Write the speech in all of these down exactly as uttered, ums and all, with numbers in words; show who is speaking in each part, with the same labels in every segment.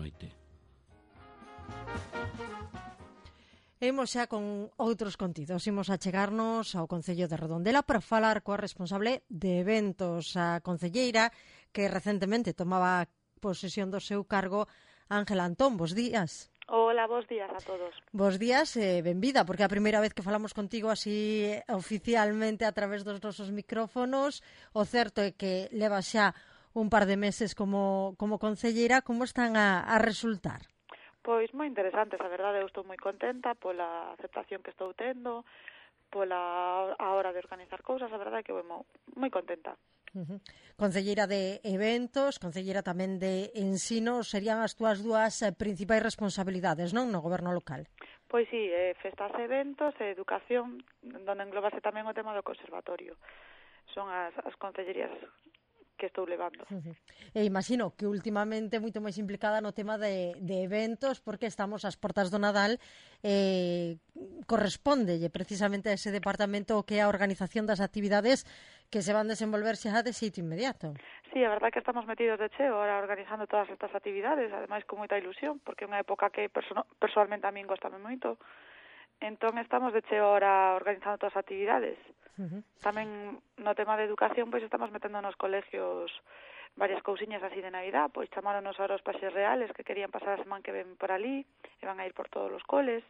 Speaker 1: noite.
Speaker 2: Imos xa con outros contidos. Imos a chegarnos ao Concello de Redondela para falar coa responsable de eventos, a concelleira que recentemente tomaba posesión do seu cargo, Ángela Antón. Bos días.
Speaker 3: Hola, bos días a todos.
Speaker 2: Bos días e eh, benvida, porque é a primeira vez que falamos contigo así oficialmente a través dos nosos micrófonos. O certo é que leva xa un par de meses como, como concelleira. Como están a, a resultar?
Speaker 3: Pois moi interesantes, a verdade, eu estou moi contenta pola aceptación que estou tendo, pola a hora de organizar cousas, a verdade que vou moi contenta.
Speaker 2: Uh-huh. Concelleira de eventos, concelleira tamén de ensino, serían as túas dúas eh, principais responsabilidades, non, no goberno local?
Speaker 3: Pois sí, eh, festas e eventos e educación, donde englobase tamén o tema do conservatorio. Son as, as concellerías que estou levando.
Speaker 2: Uh-huh. E imagino que últimamente moito máis implicada no tema de, de eventos, porque estamos ás portas do Nadal, eh, correspóndelle precisamente a ese departamento o que é a organización das actividades que se van desenvolver xa de xeito inmediato.
Speaker 3: Sí, a verdade que estamos metidos de cheo ahora organizando todas estas actividades, ademais con moita ilusión, porque é unha época que perso- personalmente a min gostame moito. Entón estamos de cheo ahora organizando todas as actividades.
Speaker 2: Uh-huh.
Speaker 3: Tamén no tema de educación, pois estamos metendo nos colegios varias cousiñas así de Navidad, pois chamaronos ahora os paxes reales que querían pasar a semana que ven por ali e van a ir por todos os coles,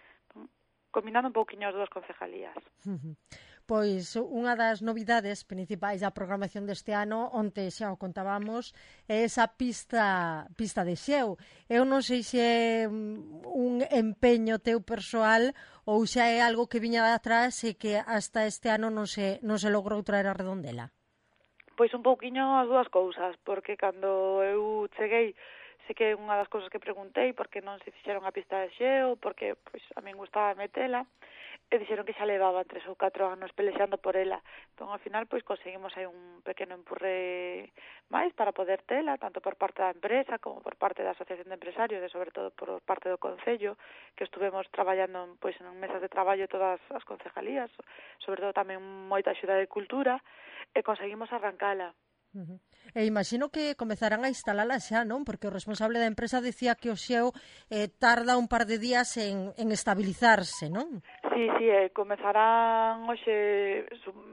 Speaker 3: combinando un pouquiño as dúas concejalías.
Speaker 2: Uh-huh. Pois unha das novidades principais da programación deste ano, onte xa o contábamos, é esa pista pista de xeo. Eu non sei se é un empeño teu persoal ou xa é algo que viña de atrás e que hasta este ano non se, non se logrou traer a Redondela.
Speaker 3: Pois un pouquiño as dúas cousas, porque cando eu cheguei, sei que unha das cousas que preguntei porque non se fixeron a pista de xeo, porque pois a min gustaba metela, e dixeron que xa levaban tres ou catro anos pelexando por ela. Entón, ao final, pois, conseguimos aí un pequeno empurre máis para poder tela, tanto por parte da empresa como por parte da Asociación de Empresarios e, sobre todo, por parte do Concello, que estuvemos traballando pois, en mesas de traballo todas as concejalías, sobre todo tamén moita axuda de cultura, e conseguimos arrancala.
Speaker 2: Uh-huh. E imagino que comezarán a instalala xa, non? Porque o responsable da empresa decía que o xeo eh, tarda un par de días en, en estabilizarse, non?
Speaker 3: Sí, sí, eh, comezarán hoxe,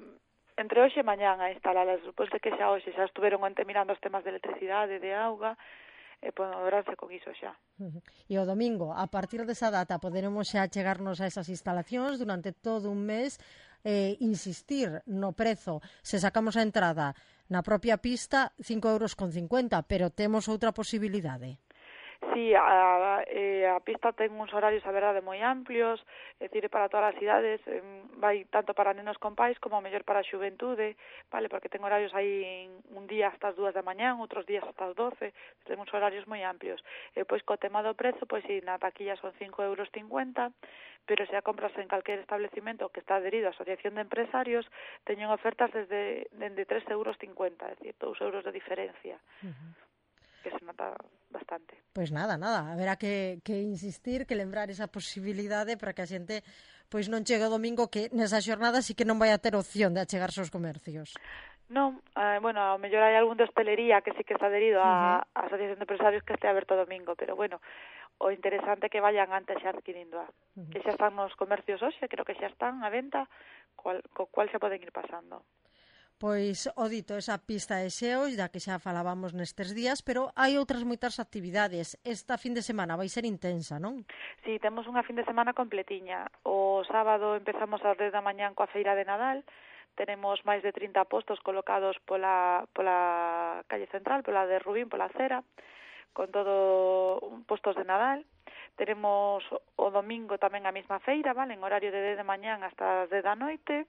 Speaker 3: entre hoxe e mañán a instalalas, despois de que xa hoxe xa estuveron onte mirando os temas de electricidade, de auga, e poderánse con iso xa.
Speaker 2: Uh-huh. E o domingo, a partir desa data, poderemos xa chegarnos a esas instalacións durante todo un mes, eh, insistir no prezo. Se sacamos a entrada na propia pista, cinco euros con cincuenta, pero temos outra posibilidade.
Speaker 3: Sí, a, a, a pista ten uns horarios, a verdade, moi amplios, é dicir, para todas as idades, eh, vai tanto para nenos con pais como mellor para a xuventude, vale, porque ten horarios aí un día hasta as dúas da mañán, outros días hasta as doce, ten uns horarios moi amplios. E pois co tema do prezo, pois si na taquilla son cinco euros cincuenta, pero se a compras en calquer establecimento que está adherido á Asociación de Empresarios, teñen ofertas desde, desde tres euros cincuenta, é dicir, dous euros de diferencia. Uh-huh. Que se nota bastante.
Speaker 2: Pois nada, nada, haberá que, que insistir, que lembrar esa posibilidade para que a xente pois non chegue o domingo, que nesa xornada sí que non vai a ter opción de achegarse aos comercios.
Speaker 3: Non, eh, bueno, ao mellor hai algún de hostelería que sí que está adherido á uh-huh. Asociación de Empresarios que este aberto domingo, pero bueno, o interesante é que vayan antes xa adquirindo a. Uh-huh. Que xa están nos comercios hoxe, creo que xa están a venta, cual, co cual xa poden ir pasando.
Speaker 2: Pois, o dito, esa pista de xeo, da que xa falábamos nestes días, pero hai outras moitas actividades. Esta fin de semana vai ser intensa, non?
Speaker 3: Sí, temos unha fin de semana completiña. O sábado empezamos ás dez da mañán coa feira de Nadal. Tenemos máis de trinta postos colocados pola, pola calle central, pola de Rubín, pola acera, con todo postos de Nadal. Tenemos o domingo tamén a mesma feira, vale, en horario de dez de mañán hasta as dez da noite.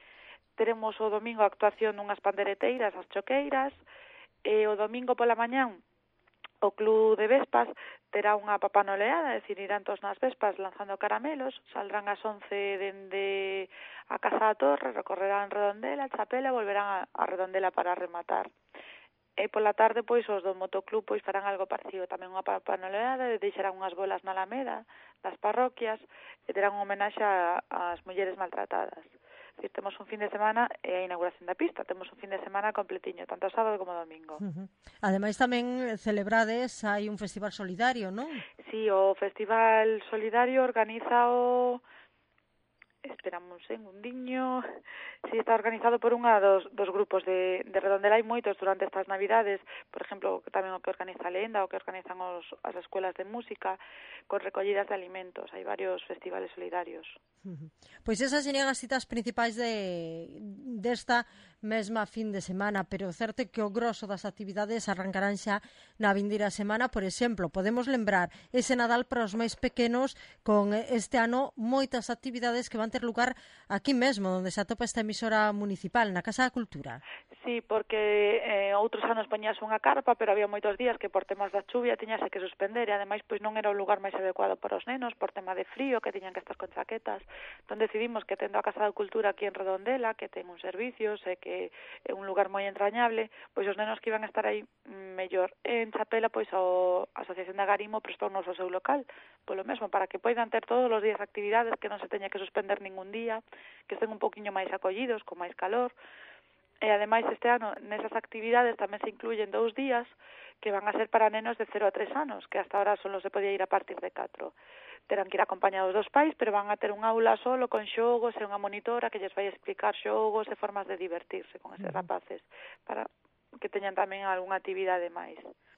Speaker 3: Teremos o domingo a actuación nunhas pandereteiras, as choqueiras, e o domingo pola mañán o Club de Vespas terá unha papanoleada, é dicir, irán todos nas Vespas lanzando caramelos, saldrán ás once dende a Casa da Torre, recorrerán Redondela, Chapela e volverán a Redondela para rematar. E pola tarde, pois, os do motoclub pois farán algo parecido, tamén unha papanoleada, e deixarán unhas bolas na Alameda das parroquias e terán un homenaxe ás mulleres maltratadas. Es decir, temos un fin de semana e a inauguración da pista, temos un fin de semana completiño, tanto sábado como domingo.
Speaker 2: Uh-huh. Ademais tamén celebrades, hai un festival solidario, non?
Speaker 3: Sí, o Festival Solidario organiza o... Esperamos un segundiño. Si sí, está organizado por unha dos, dos grupos de, de Redondela. Hai moitos durante estas Navidades, por exemplo, tamén o que organiza Lenda, o que organizan os, as escuelas de música, con recollidas de alimentos. Hai varios festivales solidarios.
Speaker 2: Uh-huh. Pois esas serían as citas principais de desta mesma fin de semana, pero certo que o grosso das actividades arrancarán xa na vindeira semana. Por exemplo, podemos lembrar ese Nadal para os máis pequenos, con este ano moitas actividades que van ter lugar aquí mesmo, onde se atopa esta emisora municipal, na Casa da Cultura.
Speaker 3: Sí, porque eh, outros anos poñíase unha carpa, pero había moitos días que por temas da chuvia tiñase que suspender, e ademais pois non era o lugar máis adecuado para os nenos, por tema de frío, que tiñan que estar con chaquetas. Entón decidimos que tendo a Casa da Cultura aquí en Redondela, que ten un servicios e que é un lugar moi entrañable, pois os nenos que iban a estar aí mellor. En Chapela, pois a Asociación de Agarimo prestounos o seu local, polo mesmo, para que poidan ter todos os días actividades, que non se teña que suspender ningún día, que estén un poquinho máis acollidos, con máis calor. E ademais este ano nesas actividades tamén se incluyen dous días que van a ser para nenos de cero a tres anos, que hasta ahora solo se podía ir a partir de catro. Terán que ir acompañados dos pais, pero van a ter un aula solo con xogos e unha monitora que lles vai explicar xogos e formas de divertirse con eses rapaces, para que teñan tamén algunha actividade máis.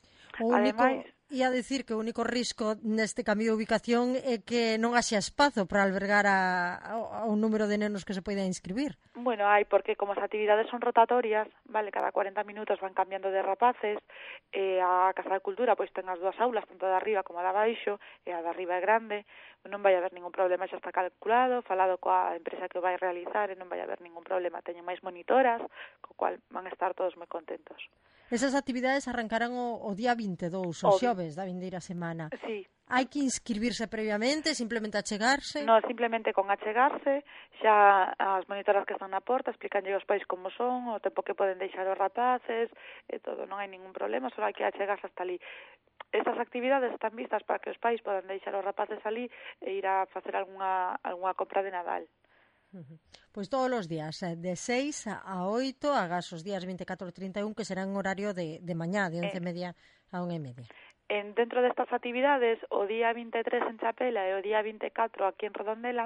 Speaker 2: O único,
Speaker 3: Ademais,
Speaker 2: ia dicir que o único risco neste cambio de ubicación é que non haxa espazo para albergar a, a, a un número de nenos que se poida inscribir.
Speaker 3: Bueno, hai, porque como as actividades son rotatorias, vale, cada cuarenta minutos van cambiando de rapaces, e a Casa da Cultura pois ten as dúas aulas, tanto da arriba como da baixo, e a da arriba é grande, non vai haber ningún problema, xa está calculado, falado coa empresa que o vai realizar, e non vai haber ningún problema, teñen máis monitoras, co cual van a estar todos moi contentos.
Speaker 2: Esas actividades arrancarán o, o día vinte e dous, o xoves da vindeira semana.
Speaker 3: Sí.
Speaker 2: Hai que inscribirse previamente, simplemente achegarse?
Speaker 3: No, simplemente con achegarse, xa as monitoras que están na porta explicanlle aos pais como son, o tempo que poden deixar os rapaces, e todo, non hai ningún problema, só hai que achegarse hasta ali. Estas actividades están vistas para que os pais podan deixar os rapaces ali e ir a facer algunha, algunha compra de Nadal.
Speaker 2: Uh-huh. Pois todos os días, de seis a oito, agás os días vinte e catro e trinta e un, que serán en horario de, de mañá, de once e media a unha e media.
Speaker 3: En, dentro destas actividades, o día vinte e tres en Chapela e o día vinte e catro aquí en Redondela,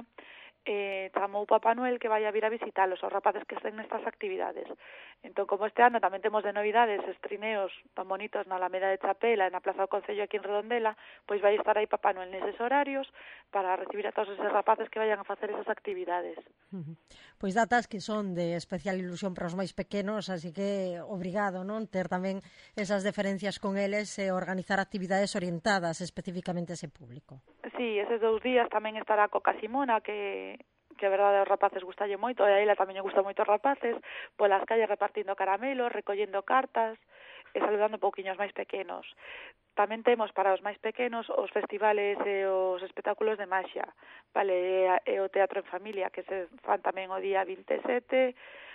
Speaker 3: eh, chamou Papá Noel que vai a vir a visitalos, os rapaces que estén nestas actividades. Entón, como este ano tamén temos de novidades, estrineos tan bonitos na Alameda de Chapela e na Plaza do Concello aquí en Redondela, pois vai estar aí Papá Noel neses horarios para recibir a todos eses rapaces que vayan a facer esas actividades.
Speaker 2: Uh-huh. Pois datas que son de especial ilusión para os máis pequenos, así que obrigado, non, ter tamén esas diferencias con eles e organizar actividades orientadas especificamente a ese público.
Speaker 3: Sí, eses dous días tamén estará Coca Simona, que que a verdade aos rapaces gustalle moito, e a ela tamén lle gusta moito os rapaces, polas calles repartindo caramelos, recollendo cartas e saludando un pouquiño aos máis pequenos. Tamén temos para os máis pequenos os festivales e os espectáculos de maxia, vale, e o teatro en familia, que se fan tamén o día vinte e sete,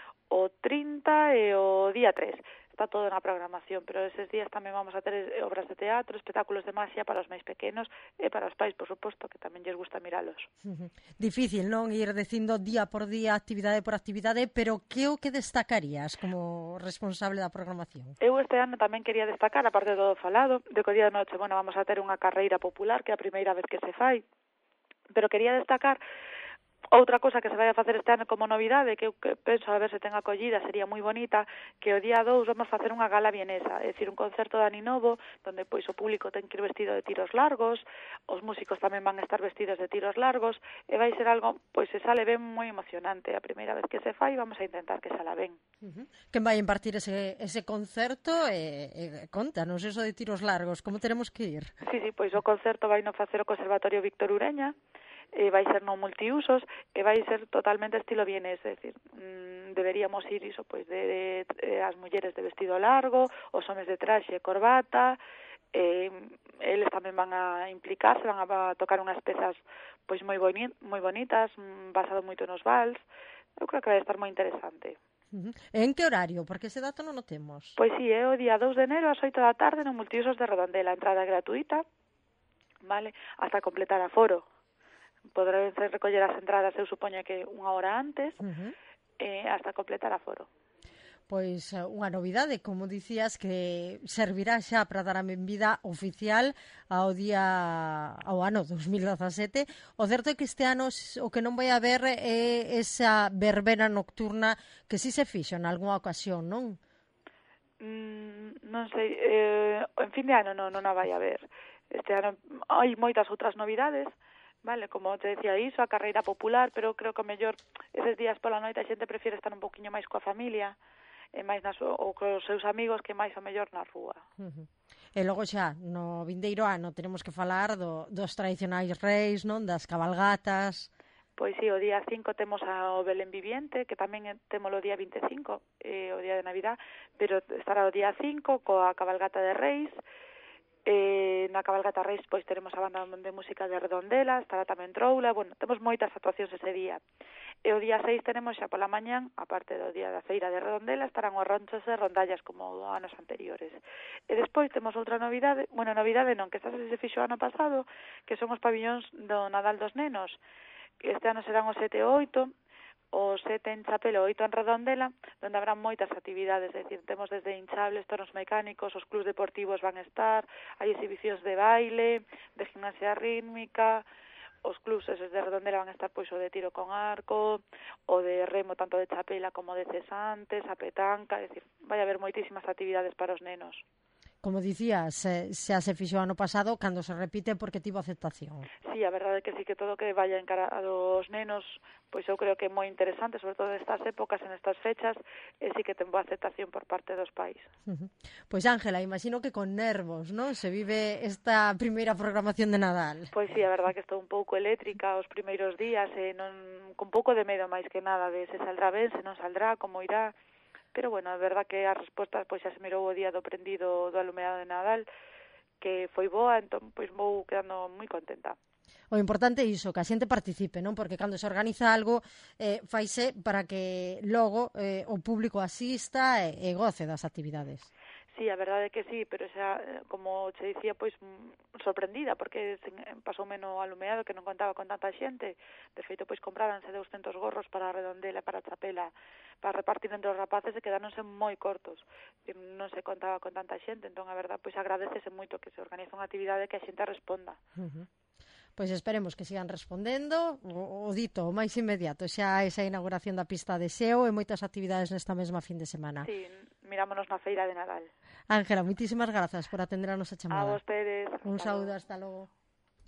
Speaker 3: o trinta e o día tres. Está todo na programación, pero eses días tamén vamos a ter obras de teatro, espectáculos de maxia para os máis pequenos e para os pais, por suposto, que tamén lles gusta miralos.
Speaker 2: Uh-huh. Difícil, non, ir dicindo día por día, actividade por actividade, pero que o que destacarías como responsable da programación?
Speaker 3: Eu este ano tamén quería destacar, aparte de todo falado, de que o día de noche, bueno, vamos a ter unha carreira popular, que é a primeira vez que se fai, pero quería destacar outra cosa que se vai a facer este ano como novidade, que eu que penso a ver se ten acollida, sería moi bonita, que o día dous vamos a facer unha gala vienesa, é dicir, un concerto de Aninovo, donde pois o público ten que ir vestido de tiros largos, os músicos tamén van a estar vestidos de tiros largos, e vai ser algo, pois se sale ben moi emocionante. A primeira vez que se fai, vamos a intentar que sala ben.
Speaker 2: Uh-huh. Quen vai impartir ese, ese concerto? E, e contanos eso de tiros largos, como teremos que ir?
Speaker 3: Sí, sí, pois o concerto vai no facer o Conservatorio Víctor Ureña, e vai ser non multiusos, e vai ser totalmente estilo vienés, é dicir, mmm, deberíamos ir iso, pois, de, de, de as mulleres de vestido largo, os homes de traxe e corbata, e eles tamén van a implicarse, van a tocar unhas pezas pois moi boni, moi bonitas, basado moito nos vals. Eu creo que vai estar moi interesante.
Speaker 2: Uh-huh. En que horario? Porque ese dato non o temos.
Speaker 3: Pois sí, é o día dous de enero ás oito da tarde no Multiusos de Redondela, a entrada gratuita, vale, hasta completar aforo. Poderán recoller as entradas, eu supoño que unha hora antes,
Speaker 2: Uh-huh.
Speaker 3: eh, hasta completar aforo.
Speaker 2: Pois unha novidade, como dicías, que servirá xa para dar a benvida oficial ao día ao ano dos mil dezasete. O certo é que este ano o que non vai haber é esa verbena nocturna que si se fixo en algunha ocasión, non?
Speaker 3: Mm, non sei, eh, en fin de ano non, non a vai haber. Este ano hai moitas outras novidades, vale, como te decía iso, a carreira popular, pero creo que o mellor eses días pola noite a xente prefire estar un poquinho máis coa familia, e máis nas, ou cos seus amigos que máis o mellor na rúa.
Speaker 2: Uh-huh. E logo xa, no vindeiro ano, tenemos que falar do, dos tradicionais reis, non? Das cabalgatas.
Speaker 3: Pois sí, o día cinco temos ao Belén Viviente, que tamén temos o día vinte e cinco, eh, o día de Navidad, pero estará o día cinco coa cabalgata de reis. Eh, na cabalgata reis pois teremos a banda de música de Redondela, estará tamén Troula, bueno, temos moitas actuacións ese día. E o día seis tenemos xa pola mañán, aparte do día da feira de Redondela, estarán os ronchos e rondallas como anos anteriores. E despois temos outra novidade, bueno, novidade non, que esta se fixo ano pasado, que son os pabillóns do Nadal dos Nenos. Este ano serán os sete e oito, o sete en Chapela, o oito en Redondela, onde habrá moitas actividades, é dicir, temos desde hinchables, toros mecánicos, os clubs deportivos van a estar, hai exhibicións de baile, de gimnasia rítmica, os clubs eses de Redondela van a estar pois o de tiro con arco, o de remo tanto de Chapela como de cesantes, a petanca, é dicir, vai haber moitísimas actividades para os nenos.
Speaker 2: Como dicías, xa se fixo ano pasado, cando se repite porque tivo aceptación.
Speaker 3: Sí, a verdade é que sí, que todo que vaya encarado aos nenos, pois eu creo que é moi interesante, sobre todo nestas épocas, en estas fechas, e sí que ten boa aceptación por parte dos pais.
Speaker 2: Uh-huh. Pois Ángela, imagino que con nervos, non? Se vive esta primeira programación de Nadal.
Speaker 3: Pois sí, a verdade que estou un pouco eléctrica os primeiros días, e non, con pouco de medo máis que nada de se saldrá ben, se non saldrá, como irá. Pero, bueno, a verdade que as respostas, pois xa se mirou o día do prendido do alumeado de Nadal, que foi boa, entón, pois vou quedando moi contenta.
Speaker 2: O importante é iso, que a xente participe, non? Porque cando se organiza algo, eh, faise para que logo eh, o público asista e, e goce das actividades.
Speaker 3: Sí, a verdade é que sí, pero xa, como che dicía, pois sorprendida, porque pasou menos alumeado que non contaba con tanta xente. De feito, pois compráranse doscentos gorros para Redondela e para Chapela, para repartir entre os rapaces, e quedáronse moi cortos. Non se contaba con tanta xente, entón, a verdade, pois agradecese moito que se organiza unha actividade que a xente responda.
Speaker 2: Uh-huh. Pois esperemos que sigan respondendo. O, o dito, o máis inmediato, xa esa inauguración da pista de xeo e moitas actividades nesta mesma fin de semana.
Speaker 3: Sí, mirámonos na feira de Nadal.
Speaker 2: Ángela, moitísimas grazas por atender a nosa chamada.
Speaker 3: A vostedes.
Speaker 2: Un saúdo, hasta logo.